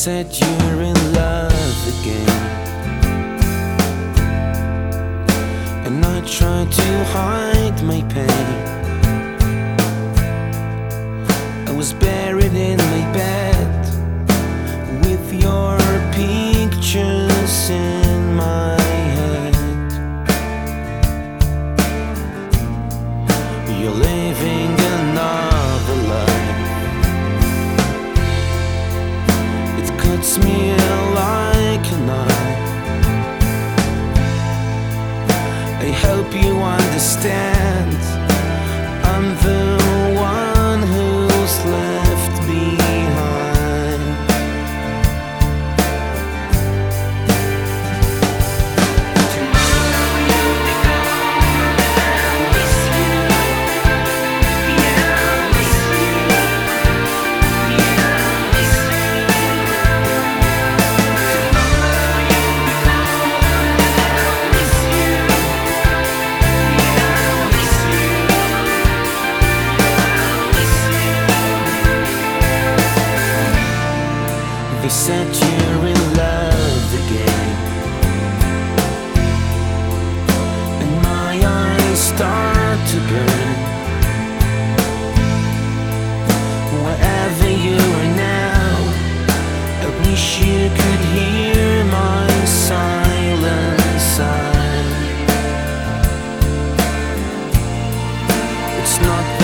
said you're in love again, and I tried to hide my pain. I was buried in my bed with your pictures in my head. You're living another life. It cuts me like a knife. I hope you understand, I'm the one who's left behind. Tomorrow you'll be gone, I'll miss you. Yeah, I'll miss you. Yeah, I'll miss you. Tomorrow you'll be gone, I'll miss you. Yeah, I'll miss you. I'll miss you. They said you're in love again, and my eyes start to burn. Wherever you are now, I wish you could hear my silent sigh. It's not